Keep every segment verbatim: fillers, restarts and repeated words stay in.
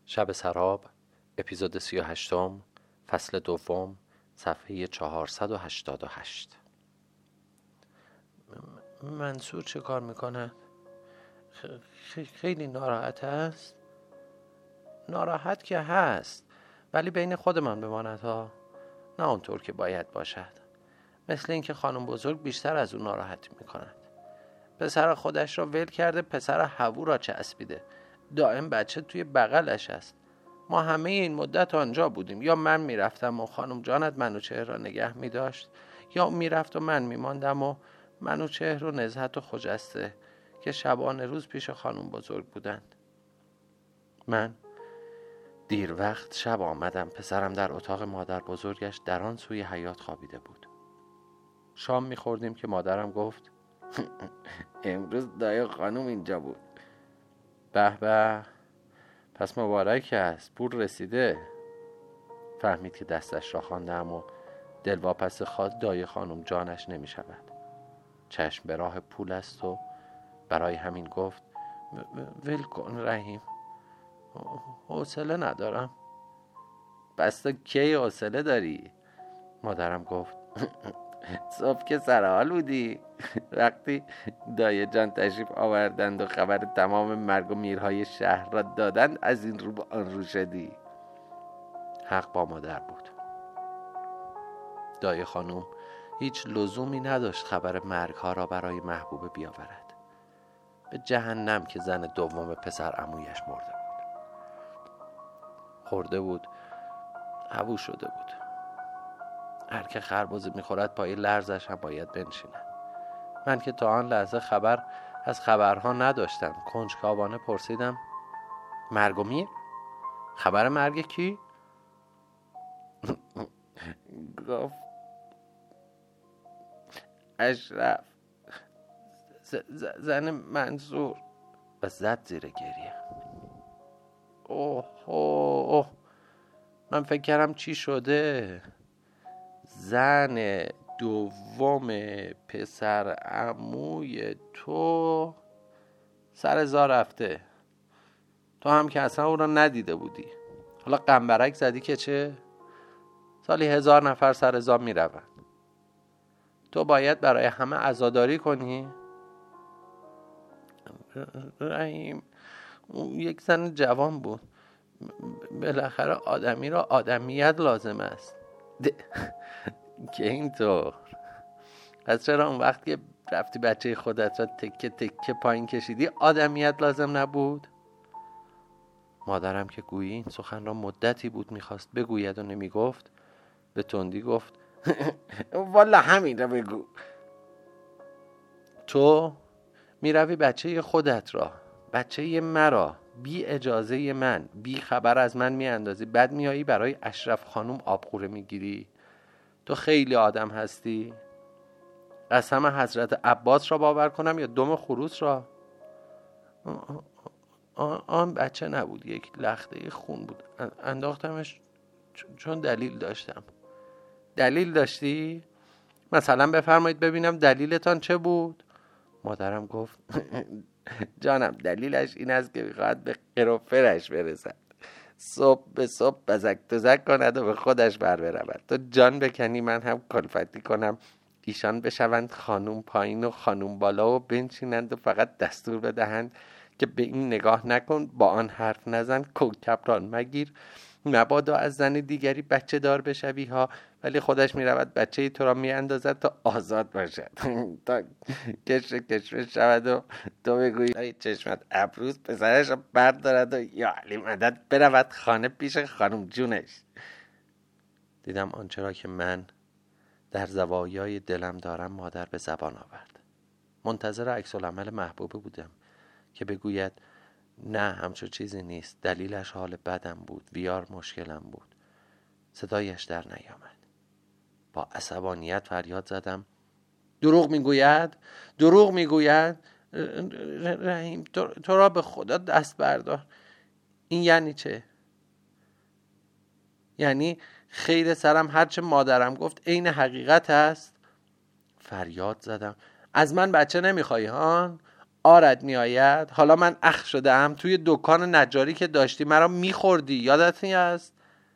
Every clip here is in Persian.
شب سراب، اپیزود سی و هشتم، فصل دوم، صفحه چهارصد و هشتاد و هشت. منصور چه کار میکنه؟ خیلی ناراحت هست؟ ناراحت که هست، ولی بین خودمان بماند ها، نه اونطور که باید باشد. مثل اینکه خانم بزرگ بیشتر از اون ناراحت میکند. پسر خودش را ول کرده، پسر حوو را چسبیده، دائم بچه توی بغلش است. ما همه این مدت آنجا بودیم، یا من میرفتم و خانم جانت منوچهر را نگه میداشت، یا اون میرفت و من میماندم و منوچهر و نزهت و خجسته که شبانه روز پیش خانم بزرگ بودند. من دیر وقت شب آمدم. پسرم در اتاق مادر بزرگش در آن سوی حیاط خوابیده بود. شام میخوردیم که مادرم گفت امروز دایی خانم اینجا بود. به به، پس مبارک است، پول رسیده. فهمید که دستش را خواندم و دلواپس خواست دایی خانم جانش نمی شود. چشم به راه پول است و برای همین گفت ول کن رحیم، حوصله ندارم. بس تو کی حوصله داری؟ مادرم گفت صبح که سرحال بودی وقتی دایی جان تشریف آوردند و خبر تمام مرگ و میرهای شهر را دادند، از این رو به آن رو شدی. حق با مادر بود. دایی خانم هیچ لزومی نداشت خبر مرگ ها را برای محبوبه بیاورد. به جهنم که زن دوم پسر عمویش مرده بود. خورده بود، حوو شده بود. هر که خربزه میخورد پای لرزش هم باید بنشیند. من که تا آن لحظه خبر از خبرها نداشتم. کنجکاوانه پرسیدم مرگ و میر؟ خبر مرگ کی؟ گفت اشرف، زن منصور، و زد زیر گریه. اوه اوه، من فکر کردم چی شده. زن دوم پسر عموی تو سر زا رفته. تو هم که اصلا او را ندیده بودی. حالا قنبرک زدی که چه؟ سالی هزار نفر سر زا می روند. تو باید برای همه عزاداری کنی؟ رحیم، اون یک زن جوان بود. بالاخره آدمی را آدمیت لازم است. که اینطور. پس چرا اون وقت که رفتی بچه خودت را تکه تکه پایین کشیدی آدمیت لازم نبود؟ مادرم که گویی این سخن را مدتی بود میخواست بگوید و نمیگفت، به تندی گفت والا همین را بگو. تو میروی بچه خودت را، بچه مرا، بی اجازه من، بی خبر از من میاندازی، بعد میایی برای اشرف خانم آبخوره میگیری. تو خیلی آدم هستی. قسم حضرت عباس را باور کنم یا دم خروس را؟ آن بچه نبود، یک لخته خون بود. انداختمش چون دلیل داشتم. دلیل داشتی؟ مثلا بفرمایید ببینم دلیلتان چه بود؟ مادرم گفت جانم، دلیلش این است که میخواهد به قروفرش برسد، صبح به صبح بزک تزک کند و به خودش بر برود. تو جان بکنی من هم کلفتی کنم ایشان بشوند خانوم پایین و خانوم بالا و بنشینند و فقط دستور بدهند که به این نگاه نکن، با آن حرف نزن، کوکب را مگیر، مبادا از زن دیگری بچه دار بشوی ها. ولی خودش می رود بچه تو را می اندازد تا آزاد باشد تا کش کشمش شود و تو بگویی ای چشمت ابروز پسرش را بردارد و یا علی مدد برود خانه پیش خانم جونش. دیدم آنچه را که من در زوایای دلم دارم مادر به زبان آورد. منتظر عکس العمل محبوبه بودم که بگوید نه همچو چیزی نیست، دلیلش حال بدم بود، ویار مشکلم بود. صدایش در نیامد. با عصبانیت فریاد زدم دروغ میگوید، دروغ میگوید. رحیم، تو را به خدا دست بردار. این یعنی چه؟ یعنی خیر سرم هرچه مادرم گفت عین حقیقت است؟ فریاد زدم از من بچه نمیخوای هان؟ آرد میآید. حالا من اخ شده ام. توی دکان نجاری که داشتی مرا میخوردی، یادت نیست؟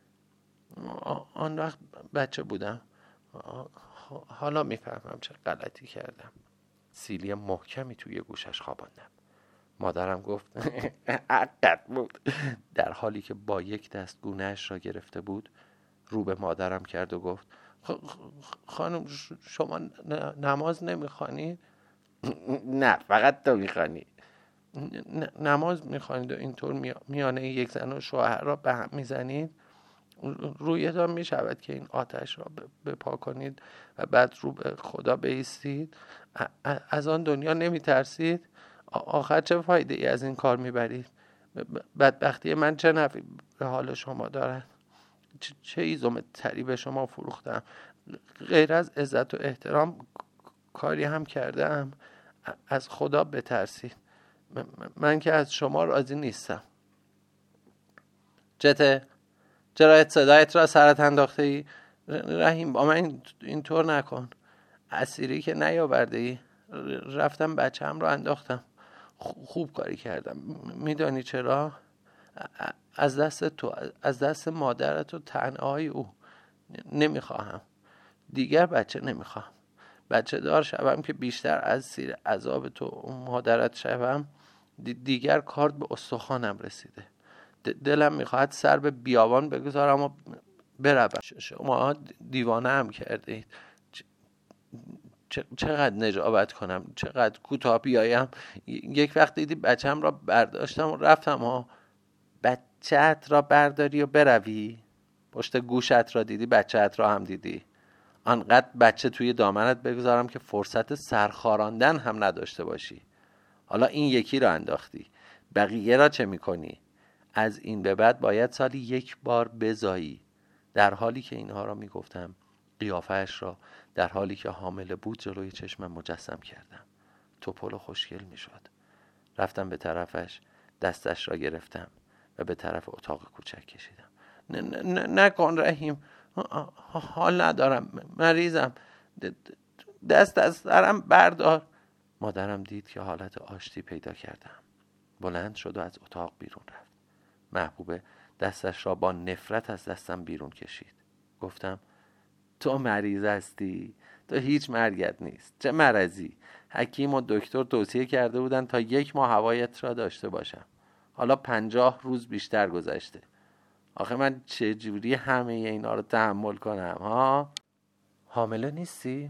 آن وقت بچه بودم. حالا میفهمم چه غلطی کردم. سیلی محکمی توی گوشش خواباندم. مادرم گفت حقت بود. در حالی که با یک دست گونه‌اش را گرفته بود رو به مادرم کرد و گفت خانم شما نماز نمیخوانید؟ نه فقط تو میخوانی. نماز میخوانید و اینطور میانه یک زن و شوهر را به هم میزنید؟ رویتان میشود که این آتش را بپا کنید و بعد رو به خدا بایستید؟ از آن دنیا نمیترسید؟ آخر چه فایده ای از این کار میبرید؟ بدبختی من چه نفعی به حال شما دارد؟ چه ایزم تری به شما فروختم؟ غیر از عزت و احترام کاری هم کردم؟ از خدا بترسید. من که از شما راضی نیستم. چته؟ چرا صدایت را سرت انداخته ای؟ رحیم با من اینطور نکن. اسیری که نیاورده ای. رفتم بچه‌ام را انداختم. خوب کاری کردم. میدانی چرا؟ از دست تو، از دست مادرت و طعنه‌های او نمیخواهم. دیگر بچه نمیخواهم. بچه دار شوم که بیشتر از زیر عذاب تو مادرت شوم. دیگر کار به استخوانم رسیده. دلم میخواهد سر به بیابان بگذارم و بروم. شما دیوانه هم کرده اید. چقدر نجابت کنم، چقدر کوتاه بیایم. یک وقت دیدی بچه‌م را برداشتم و رفتم ها. بچه‌ت را برداری و بروی؟ پشت گوشت را دیدی، بچه‌ت را هم دیدی. آنقدر بچه توی دامنت بگذارم که فرصت سرخاراندن هم نداشته باشی. حالا این یکی را انداختی، بقیه را چه میکنی؟ از این به بعد باید سالی یک بار بزایی. در حالی که اینها را میگفتم قیافه‌اش را در حالی که حامله بود جلوی چشمم مجسم کردم. توپل و خوشگل میشد. رفتم به طرفش، دستش را گرفتم و به طرف اتاق کوچک کشیدم. نکن رحیم، حال ندارم، مریضم، دست از سرم بردار. مادرم دید که حالت آشتی پیدا کردم. بلند شد و از اتاق بیرون رفت. محبوبه دستش را با نفرت از دستم بیرون کشید. گفتم تو مریض هستی؟ تو هیچ مرگت نیست. چه مرضی؟ حکیم و دکتر توصیه کرده بودن تا یک ماه هوایت را داشته باشم. حالا پنجاه روز بیشتر گذشته. آخه من چه جوری همه اینا رو تحمل کنم ها؟ حامله نیستی؟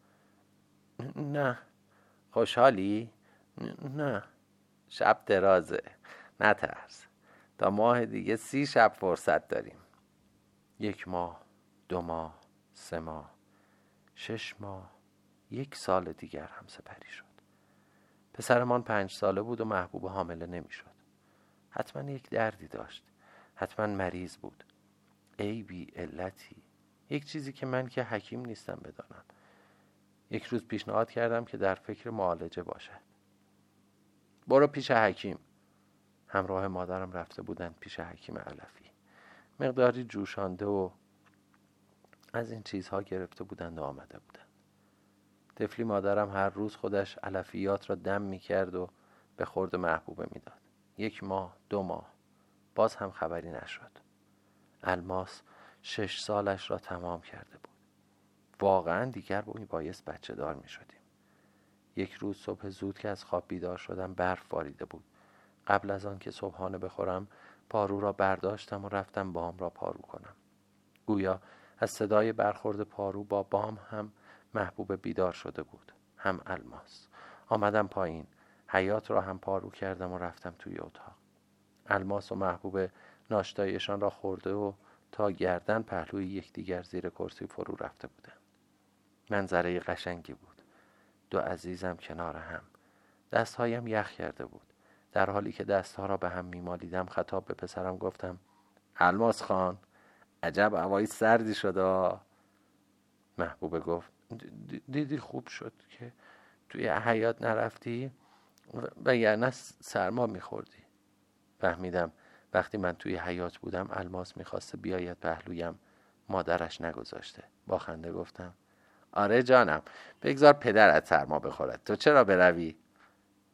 نه. خوشحالی؟ نه. شب درازه، نترس. تا ماه دیگه سی شب فرصت داریم. یک ماه، دو ماه، سه ماه، شش ماه، یک سال دیگر هم سپری شد. پسرمان پنج ساله بود و محبوب حامله نمی شد. حتما یک دردی داشت. حتما مریض بود. عیبی، علتی، یک چیزی که من که حکیم نیستم بدانم. یک روز پیشنهاد کردم که در فکر معالجه باشد. برو پیش حکیم. همراه مادرم رفته بودند پیش حکیم علفی. مقداری جوشانده و از این چیزها گرفته بودند و آمده بودند. طفلی مادرم هر روز خودش علفیات را دم می کرد و به خورد محبوبه می داد. یک ماه، دو ماه، باز هم خبری نشد. الماس شش سالش را تمام کرده بود. واقعا دیگر می بایست بچه دار می شدیم. یک روز صبح زود که از خواب بیدار شدم برف باریده بود. قبل از آن که صبحانه بخورم پارو را برداشتم و رفتم بام را پارو کنم. گویا از صدای برخورد پارو با بام هم محبوب بیدار شده بود، هم الماس. آمدم پایین، حیات را هم پارو کردم و رفتم توی اتاق. الماس و محبوب ناشتایشان را خورده و تا گردن پهلوی یکدیگر زیر کرسی فرو رفته بودند. منظره قشنگی بود. دو عزیزم کنار هم. دستهایم یخ کرده بود. در حالی که دستها را به هم میمالیدم خطاب به پسرم گفتم الماس خان، عجب هوای سردی شده. محبوبه گفت دیدی خوب شد که توی حیاط نرفتی، وگرنه سرما میخوردی. فهمیدم وقتی من توی حیاط بودم الماس میخواسته بیاید پهلویم، مادرش نگذاشته. با خنده گفتم آره جانم، بگذار پدرت سرما بخورد، تو چرا بروی؟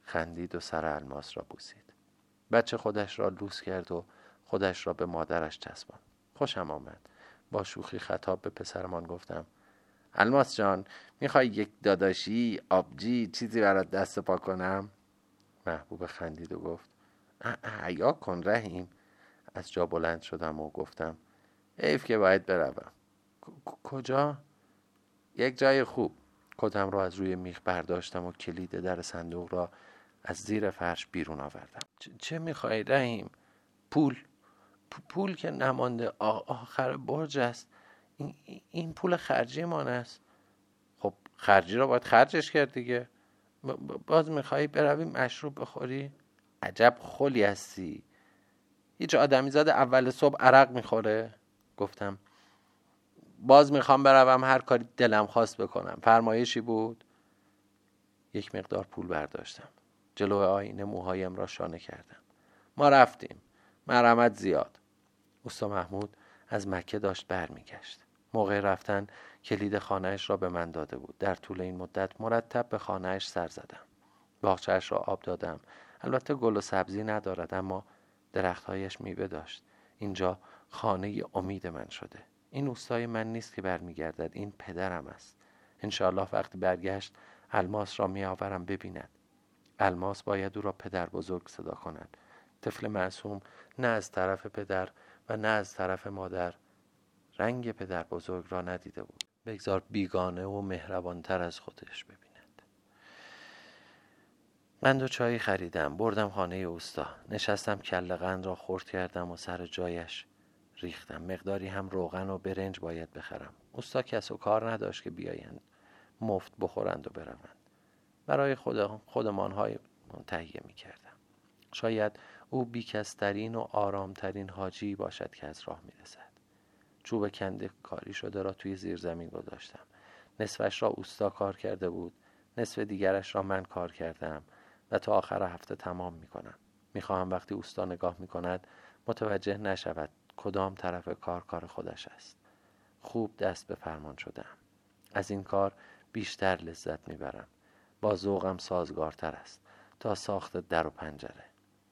خندید و سر الماس را بوسید. بچه خودش را لوس کرد و خودش را به مادرش چسباند. خوشم آمد. با شوخی خطاب به پسرمان گفتم: الماس جان، میخوای یک داداشی، آبجی، چیزی برات دست پا کنم؟ محبوب خندید و گفت: حیا کن رحیم. از جا بلند شدم و گفتم: حیف که باید بروم. کجا؟ یک جای خوب. کتم را از روی میخ برداشتم و کلید در صندوق را از زیر فرش بیرون آوردم. چه میخوای رحیم؟ پول. پول که نمانده، آخر برج است. این, این پول خرجی من است. خب خرجی را باید خرجش کرد دیگه. باز میخوایی برویم مشروب بخوری؟ عجب خلی هستی. هیچ آدمیزاد اول صبح عرق میخوره؟ گفتم: باز میخوام بروم هر کاری دلم خواست بکنم. فرمایشی بود؟ یک مقدار پول برداشتم. جلو آینه موهایم را شانه کردم. ما رفتیم. مرحمت زیاد. اوستا محمود از مکه داشت برمیگشت. موقع رفتن کلید خانه‌اش را به من داده بود. در طول این مدت مرتب به خانه‌اش سر زدم. باغچه‌اش را آب دادم. البته گل و سبزی ندارد، اما درختهایش میوه داشت. اینجا خانه امید من شده. این اوستای من نیست که برمیگردد، این پدرم است. انشاءالله وقتی برگشت الماس را میآورم ببیند. الماس باید او را پدر بزرگ صدا کند. طفل معصوم نه از طرف پدر و نه از طرف مادر رنگ پدر بزرگ را ندیده بود. بگذار بیگانه و مهربانتر از خودش ببیند. من دو چایی خریدم، بردم خانه اوستا. نشستم کله قند را خرد کردم و سر جایش ریختم. مقداری هم روغن و برنج باید بخرم. اوستا کس و کار نداشت که بیایند مفت بخورند و بروند. برای خود خودمانهای تهیه می کردم. شاید او بیکسترین و آرامترین حاجی باشد که از راه می رسد. چوب کنده کاری شده را توی زیر زمین گذاشتم. نصفش را اوستا کار کرده بود، نصف دیگرش را من کار کردم و تا آخر هفته تمام می کنم. می خواهم وقتی اوستا نگاه می کند متوجه نشود کدام طرف کار کار خودش است. خوب دست به فرمان شدم. از این کار بیشتر لذت می برم. با ذوقم سازگارتر است تا ساخت در و پنجره.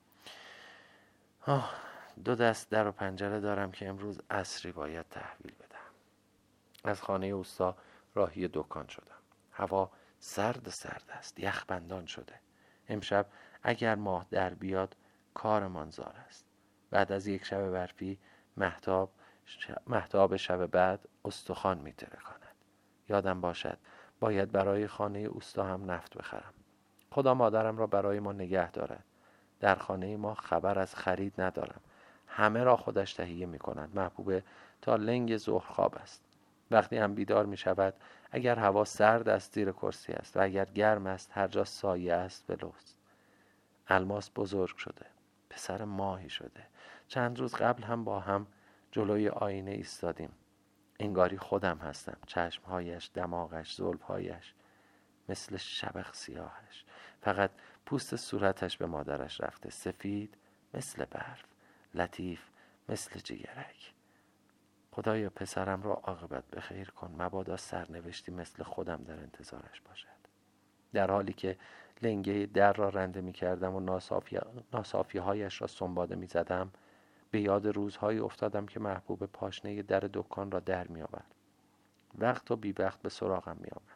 آه، دو دست در و پنجره دارم که امروز عصری باید تحویل بدم. از خانه اوستا راهی دکان شدم. هوا سرد سرد است، یخ بندان شده. امشب اگر ماه در بیاد کارمان زار است. بعد از یک شب برفی مهتاب مهتاب شب بعد استخوان می ترکاند. یادم باشد باید برای خانه اوستا هم نفت بخرم. خدا مادرم را برای ما نگه دارد. در خانه ما خبر از خرید ندارم. همه را خودش تهیه می کند. محبوبه تا لنگ ظهر خواب است. وقتی هم بیدار می شود، اگر هوا سرد است زیر کرسی است و اگر گرم است هر جا سایه است بلوست. الماس بزرگ شده. پسر ماهی شده. چند روز قبل هم با هم جلوی آینه ایستادیم. انگاری خودم هستم. چشمهایش، دماغش، زلفهایش مثل شبق سیاهش. فقط پوست صورتش به مادرش رفته. سفید مثل برف، لطیف مثل جگرک. خدایا پسرم را عاقبت بخیر کن. مبادا سرنوشتی مثل خودم در انتظارش باشد. در حالی که لنگه در را رنده می کردم و ناصافی, ناصافی هایش را سنباده می زدم، به یاد روزهایی افتادم که محبوب پاشنه در دکان را در می آورد. وقت و بی وقت به سراغم می آمد.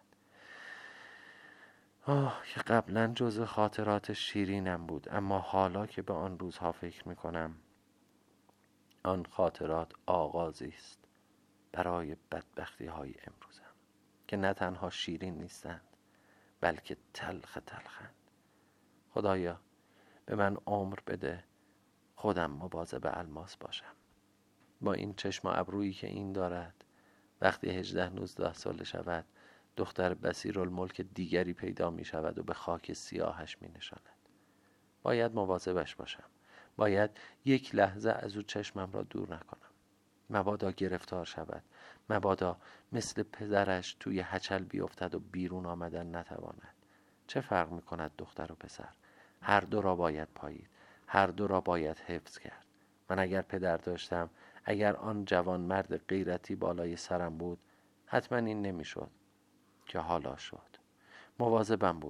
آه که قبلا جزو خاطرات شیرینم بود، اما حالا که به آن روزها فکر می کنم آن خاطرات آغازی است برای بدبختی های امروزم که نه تنها شیرین نیستند بلکه تلخ تلخند. خدایا به من عمر بده خودم مواظب الماس باشم. با این چشم و ابرویی که این دارد وقتی هجده نوزده ساله شود دختر بصیرالملک دیگری پیدا می شود و به خاک سیاهش می نشاند. باید مواظبش باشم. باید یک لحظه از او چشمم را دور نکنم. مبادا گرفتار شود. مبادا مثل پدرش توی هچل بیفتد و بیرون آمدن نتواند. چه فرق می کند دختر و پسر؟ هر دو را باید پایید. هر دو را باید حفظ کرد. من اگر پدر داشتم، اگر آن جوان مرد غیرتی بالای سرم بود، حتما این نمی شد که حالا شد. مواظبم بود.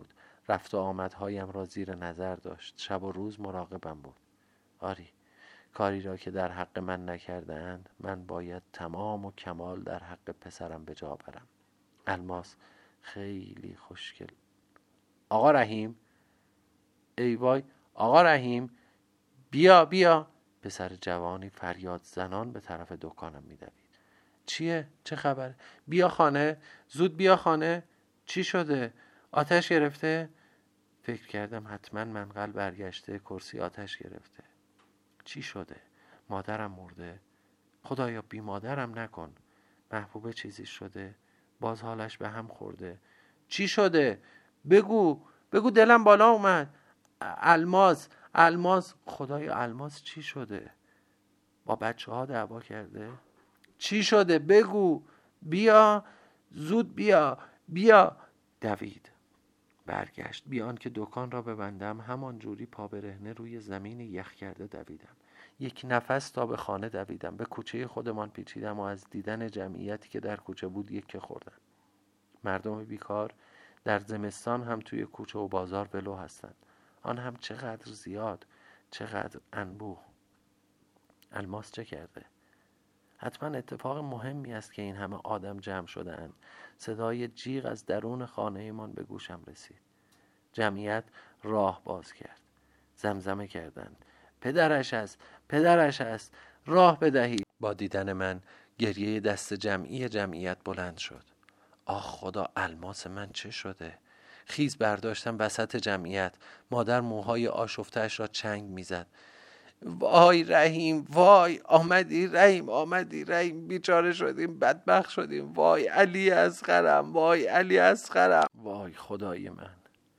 رفت و آمدهایم را زیر نظر داشت. شب و روز مراقبم بود. آری، کاری را که در حق من نکرده اند من باید تمام و کمال در حق پسرم به جا برم. الماس خیلی خوشگل. آقا رحیم، ای وای، آقا رحیم، بیا بیا. پسر جوانی فریاد زنان به طرف دکانم می‌دوید. چیه؟ چه خبر؟ بیا خانه، زود بیا خانه. چی شده؟ آتش گرفته؟ فکر کردم حتما منقل برگشته، کرسی آتش گرفته. چی شده؟ مادرم مرده؟ خدایا بی مادرم نکن. محبوبه چیزی شده؟ باز حالش به هم خورده؟ چی شده؟ بگو بگو، دلم بالا اومد. الماس الماس خدایا الماس چی شده؟ با بچه ها دعوا کرده؟ چی شده؟ بگو، بیا زود، بیا بیا. دوید، برگشت. بیان که دکان را ببندم همان جوری پا برهنه روی زمین یخ کرده دویدم. یک نفس تا به خانه دویدم. به کوچه خودمان پیچیدم و از دیدن جمعیتی که در کوچه بود یک خوردم. مردم بیکار در زمستان هم توی کوچه و بازار ولو هستند. آن هم چقدر زیاد، چقدر انبوه. الماس چه کرده؟ حتما اتفاق مهمی است که این همه آدم جمع شده اند. صدای جیغ از درون خانه من به گوشم رسید. جمعیت راه باز کرد. زمزمه کردند: پدرش است، پدرش است، راه بدهید. با دیدن من گریه دست جمعی جمعیت بلند شد. آخ خدا، الماس من چه شده؟ خیز برداشتم وسط جمعیت. مادر موهای آشفته‌اش را چنگ میزد. وای رحیم، وای آمدی رحیم، آمدی رحیم، بیچاره شدیم، بدبخت شدیم. وای علی اصغرم، وای علی اصغرم. وای خدای من،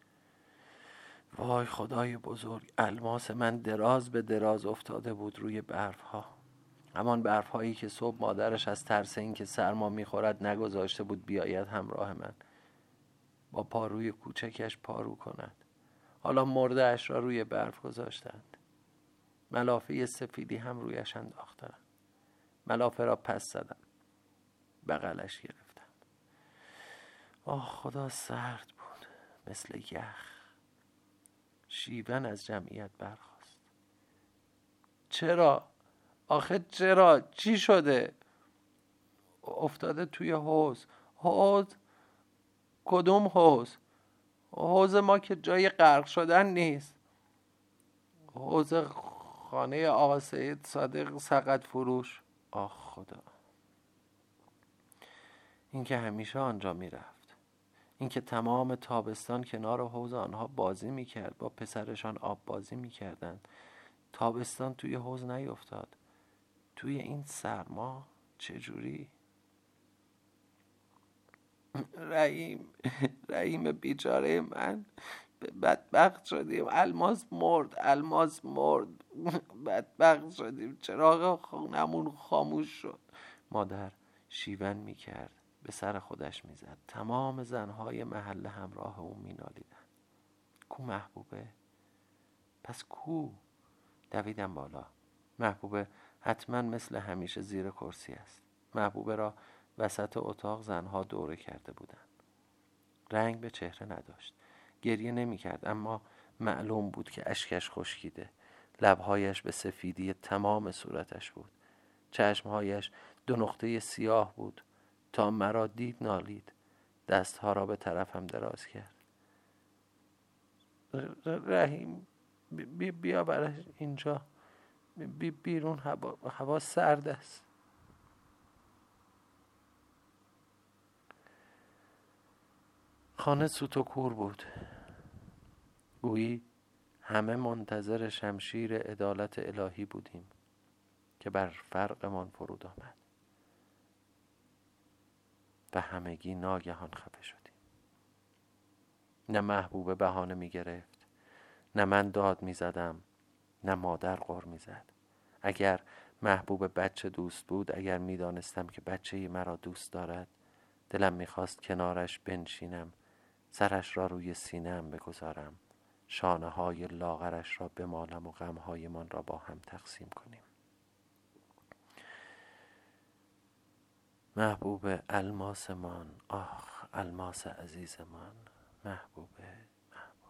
وای خدای بزرگ. الماس من دراز به دراز افتاده بود روی برف ها. همان برف هایی که صبح مادرش از ترس این که سرما میخورد نگذاشته بود بیاید همراه من با پاروی کوچکش پارو کند. حالا مرده اش را روی برف گذاشتند. ملافه سفیدی هم رویش انداختند. ملافه را پس زدم، بغلش گرفتم. آه خدا، سرد بود مثل یخ. شیون از جمعیت برخاست. چرا؟ آخه چرا؟ چی شده؟ افتاده توی حوض. حوض؟ کدوم حوض؟ حوض ما که جای غرق شدن نیست. حوض خانه آقا سید صادق سقط فروش. آه خدا، این که همیشه آنجا می رفت. این که تمام تابستان کنار حوض آنها بازی می کرد. با پسرشان آب بازی می کردن. تابستان توی حوض نیفتاد. توی این سرما چجوری؟ رحیم، رحیم بیچاره من، بدبخت شدیم. الماس مرد، الماس مرد. بدبخت شدیم. چراغ خونمون خاموش شد. مادر شیون می کرد، به سر خودش می زد. تمام زنهای محله همراه او می نالیدن. کو محبوبه؟ پس کو؟ دویدم بالا. محبوبه حتما مثل همیشه زیر کرسی است. محبوبه را وسط اتاق زنها دوره کرده بودند. رنگ به چهره نداشت. گریه نمی کرد، اما معلوم بود که اشکش خشکیده. لبهایش به سفیدی تمام صورتش بود. چشمهایش دو نقطه سیاه بود. تا مرا دید نالید. دستها را به طرفم دراز کرد. رحیم، بی بیا برای اینجا. بی بیرون هوا, هوا سرد است. خانه سوت و کور بود. گویی همه منتظر شمشیر عدالت الهی بودیم که بر فرقمان فرود آمد و همگی ناگهان خفه شدیم. نه محبوبه بهانه می گرفت، نه من داد می زدم، نه مادر غر می زد. اگر محبوب بچه دوست بود، اگر می دانستم که بچه مرا دوست دارد، دلم می خواست کنارش بنشینم، سرش را روی سینه‌ام بگذارم، شانه های لاغرش را بمالم و غمهای من را با هم تقسیم کنیم. محبوب الماس من، آخ الماس عزیز من، محبوبه، محبوب.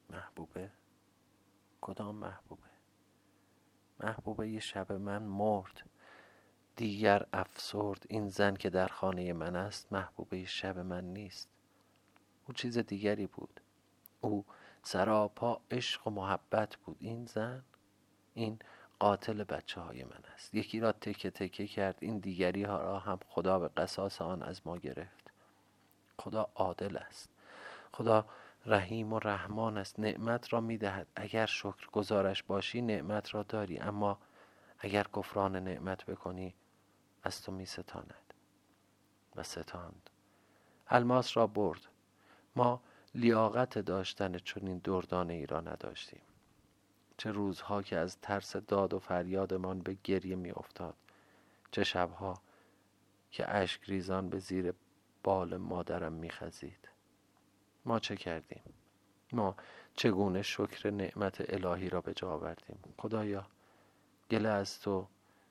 محبوبه؟ کدام محبوبه؟ محبوبه یه شب من مرد، دیگر افسرد. این زن که در خانه من است محبوبه شب من نیست. او چیز دیگری بود. او سراپا عشق و محبت بود. این زن، این قاتل بچه های من است. یکی را تکه تکه کرد، این دیگری ها را هم خدا به قصاص آن از ما گرفت. خدا عادل است. خدا رحیم و رحمان است. نعمت را می دهد. اگر شکر گزارش باشی نعمت را داری، اما اگر کفران نعمت بکنی از تو می ستاند. و ستاند. الماس را برد. ما لیاقت داشتن چنین دردانه ای را نداشتیم. چه روزها که از ترس داد و فریادمان به گریه می افتاد. چه شبها که اشک ریزان به زیر بال مادرم می خزید. ما چه کردیم؟ ما چگونه شکر نعمت الهی را به جا آوردیم؟ خدایا، گله از تو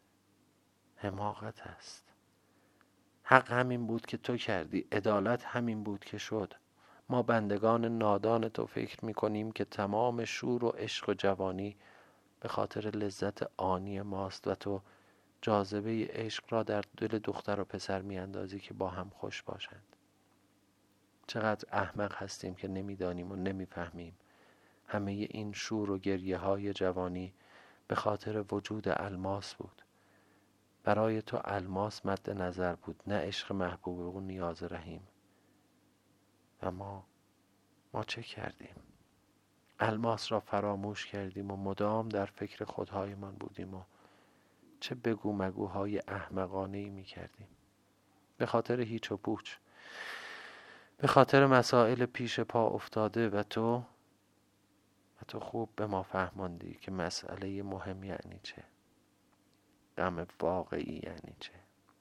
حماقت است. حق همین بود که تو کردی، عدالت همین بود که شد. ما بندگان نادان تو فکر می کنیم که تمام شور و عشق و جوانی به خاطر لذت آنی ماست و تو جاذبه عشق را در دل دختر و پسر می اندازی که با هم خوش باشند. چقدر احمق هستیم که نمی دانیم و نمی فهمیم همه این شور و گریه های جوانی به خاطر وجود الماس بود. برای تو الماس مد نظر بود، نه عشق محبوب و نیاز رحیم. و ما ما چه کردیم؟ الماس را فراموش کردیم و مدام در فکر خودهایمان بودیم و چه بگو مگوهای احمقانه‌ای می کردیم. به خاطر هیچ و پوچ، به خاطر مسائل پیش پا افتاده. و تو و تو خوب به ما فهماندی که مسئله مهم یعنی چه، غم واقعی یعنی چه.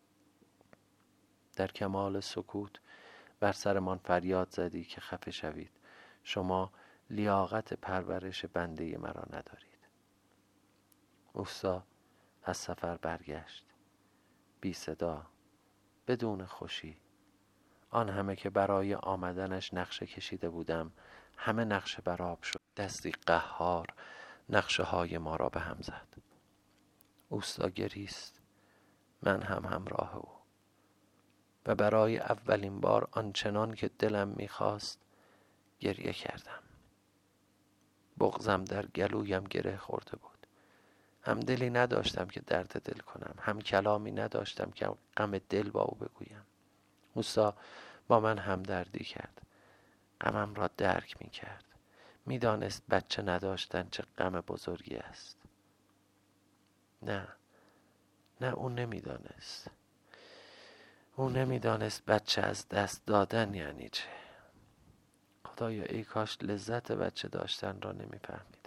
در کمال سکوت بر سرمان فریاد زدی که خفه شوید، شما لیاقت پرورش بنده مرا ندارید. اوستا از سفر برگشت، بی صدا، بدون خوشی. آن همه که برای آمدنش نقشه کشیده بودم همه نقشه برآب شد. دستی قهار نقشه های ما را به هم زد. اوستا گریست، من هم همراه او. و برای اولین بار آنچنان که دلم میخواست گریه کردم. بغضم در گلویم گره خورده بود. هم دلی نداشتم که درد دل کنم، هم کلامی نداشتم که غم دل با او بگویم. اوستا با من همدردی کرد، غمم را درک می کرد. می دانست بچه نداشتن چه غم بزرگی است. نه نه او نمی دانست. او نمی دانست بچه از دست دادن یعنی چه. خدایا ای کاش لذت بچه داشتن را نمی فهمیدم.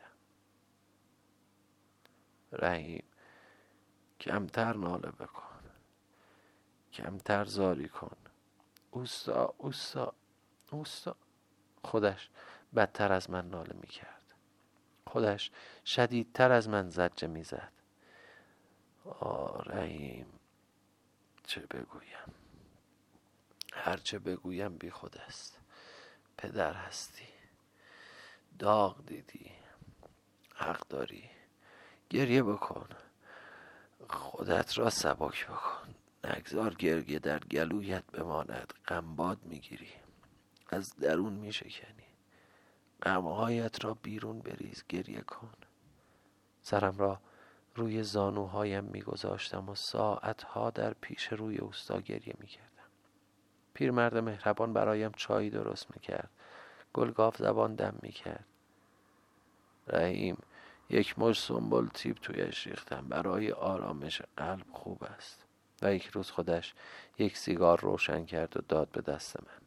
رحیم، کمتر ناله بکن، کمتر زاری کن. اوستا اوستا اوستا. خودش بدتر از من ناله می کرد. خودش شدیدتر از من زجه می زد. آه رحیم، چه بگویم؟ هر چه بگویم بی خود است. پدر هستی، داغ دیدی، حق داری. گریه بکن، خودت را سبک بکن. نگذار گریه در گلویت بماند. غمباد میگیری، از درون میشکنی. غمهایت را بیرون بریز، گریه کن. سرم را روی زانوهایم میگذاشتم و ساعتها در پیش روی اوستا گریه میکردم. پیرمرد مهربان برایم چای درست میکرد، گلگاف زبان دم میکرد. رحیم، یک مش سنبل تیب تویش ریختم، برای آرامش قلب خوب است. و یک روز خودش یک سیگار روشن کرد و داد به دست من.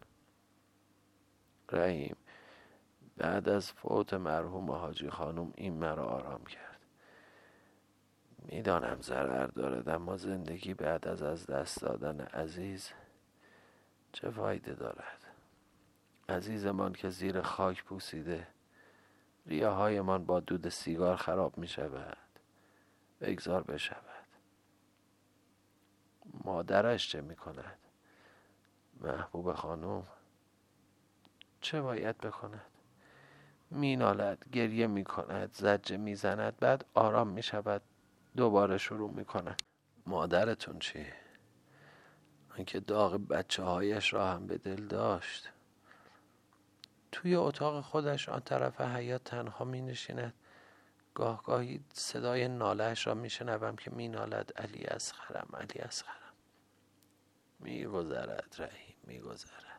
رحیم، بعد از فوت مرحوم حاجی خانم این مرا آرام کرد. میدانم ضرر دارد، اما زندگی بعد از از دست دادن عزیز چه فایده دارد؟ عزیزمان که زیر خاک پوسیده، ریه‌هایمان با دود سیگار خراب می شود. بگذار بشود. مادرش چه می کند؟ محبوب خانم چه باید بکند؟ مینالد، گریه میکند، زجه میزند، بعد آرام میشود، دوباره شروع میکند. مادرتون چی؟ آنکه داغ بچه هایش را هم به دل داشت. توی اتاق خودش آن طرف حیاط تنها می نشیند. گاه گاهی صدای ناله‌اش را می شنوم که می نالد علی اصغرم، علی اصغرم. می گذرد رحیم، می گذرد.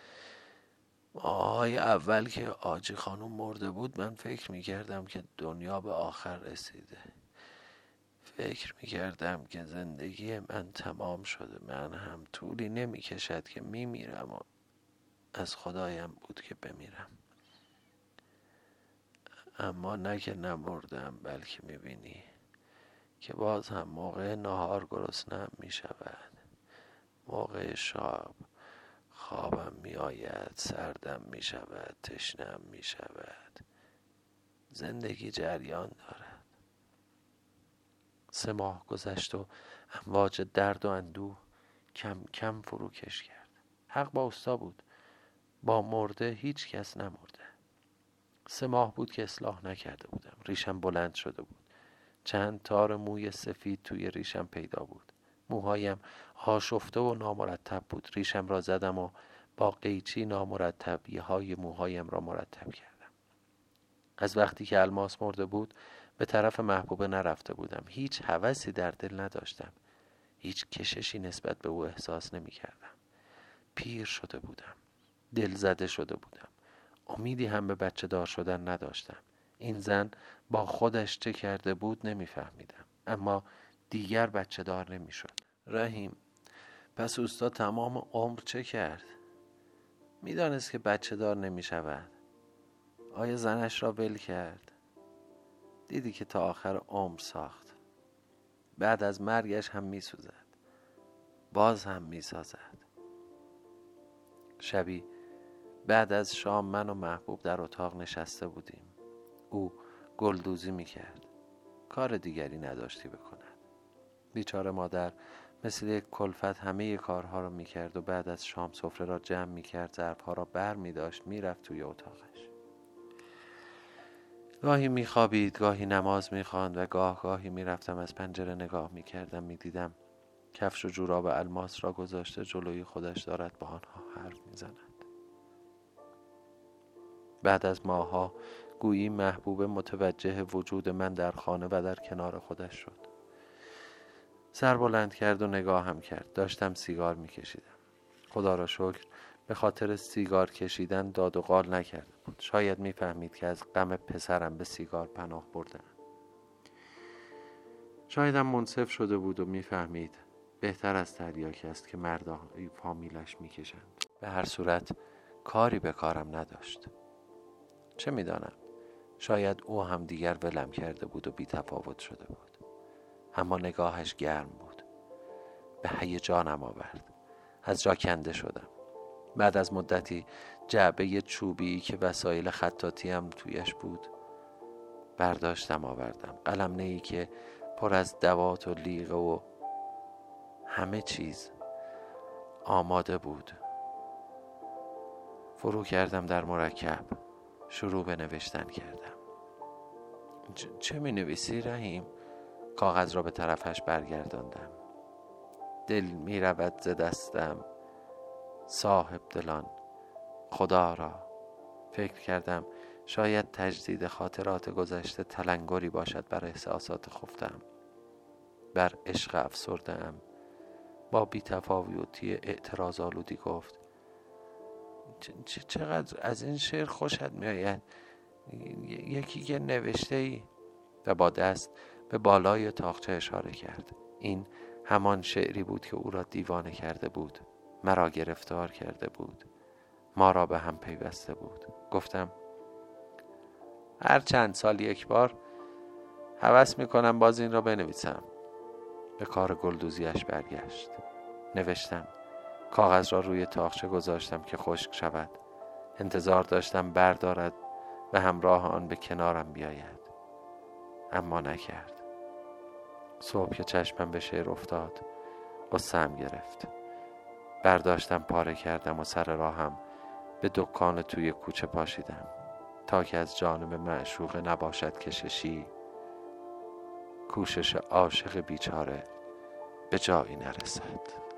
ماهای اول که آجی خانوم مرده بود من فکر می کردم که دنیا به آخر رسیده. فکر می کردم که زندگی من تمام شده. من هم طولی نمی کشد که می میرم و از خدایم بود که بمیرم. اما نه که نمردم، بلکه می بینی که باز هم موقع نهار گرسنه‌ام می شود. موقع شب خوابم می آید، سردم می شود، تشنم می شود. زندگی جریان دارد. سه ماه گذشت و امواج درد و اندوه کم کم فروکش کرد. حق با استا بود. با مرده هیچ کس نمرده. سه ماه بود که اصلاح نکرده بودم. ریشم بلند شده بود. چند تار موی سفید توی ریشم پیدا بود. موهایم آشفته و نامرتب بود. ریشم را زدم و با قیچی نامرتبی های موهایم را مرتب کردم. از وقتی که الماس مرده بود به طرف محبوبه نرفته بودم. هیچ هوسی در دل نداشتم. هیچ کششی نسبت به او احساس نمی کردم. پیر شده بودم. دل زده شده بودم. امیدی هم به بچه دار شدن نداشتم. این زن با خودش چه کرده بود نمیفهمیدم. اما دیگر بچه دار نمی شد. رحیم، پس اوستا تمام عمر چه کرد؟ میدانست که بچه دار نمی شود. آیا زنش را ول کرد؟ دیدی که تا آخر عمر ساخت. بعد از مرگش هم می سوزد. باز هم می سازد. شبی بعد از شام من و محبوب در اتاق نشسته بودیم. او گلدوزی می کرد. کار دیگری نداشتی بکند. بیچاره مادر مثل یک کلفت همه کارها را می کرد و بعد از شام سفره را جمع می کرد، ظرفها را بر می داشت، می رفت توی اتاقش. گاهی می خوابید، گاهی نماز می خواند و گاه گاهی می رفتم از پنجره نگاه می کردم. می دیدم کفش و جوراب الماس را گذاشته جلوی خودش دارد با آنها حرف می زند. بعد از ماها گویی محبوب متوجه وجود من در خانه و در کنار خودش شد. سر بلند کرد و نگاه هم کرد. داشتم سیگار می کشیدم. خدا را شکر به خاطر سیگار کشیدن داد و قال نکرده بود. شاید می فهمید که از غم پسرم به سیگار پناه بردم. شاید هم منصف شده بود و می فهمید بهتر از تریاک است که مردای فامیلش می کشند. به هر صورت کاری به کارم نداشت. چه می دانم؟ شاید او هم دیگر ولم کرده بود و بی تفاوت شده بود. اما نگاهش گرم بود. به هیجانم آورد. از جا کنده شدم. بعد از مدتی جعبه چوبی که وسایل خطاطی هم تویش بود برداشتم آوردم. قلم نه‌ای که پر از دوات و لیغه و همه چیز آماده بود. فرو کردم در مرکب. شروع به نوشتن کردم. چه می نویسی رحیم؟ کاغذ را به طرفش برگرداندم. دل می رود ز دستم صاحب دلان خدا را. فکر کردم شاید تجدید خاطرات گذشته تلنگری باشد بر احساسات خفتم. بر عشق افسرده‌ام. با بی‌تفاوتی اعتراض آلودی گفت چقدر از این شعر خوشت می آید. یکی که نوشته ای؟ و با دست به بالای تاقچه اشاره کرد. این همان شعری بود که او را دیوانه کرده بود. مرا گرفتار کرده بود. ما را به هم پیوسته بود. گفتم هر چند سال یک بار هوس میکنم باز این را بنویسم. به کار گلدوزیش برگشت. نوشتم. کاغذ را روی تاقچه گذاشتم که خشک شود. انتظار داشتم بردارد و همراه آن به کنارم بیاید. اما نکرد. صبح که چشمم به شعر افتاد غصه‌ام گرفت. برداشتم پاره کردم و سر راهم به دکان توی کوچه پاشیدم. تا که از جانب معشوقه نباشد کششی، کوشش عاشق بیچاره به جایی نرسد.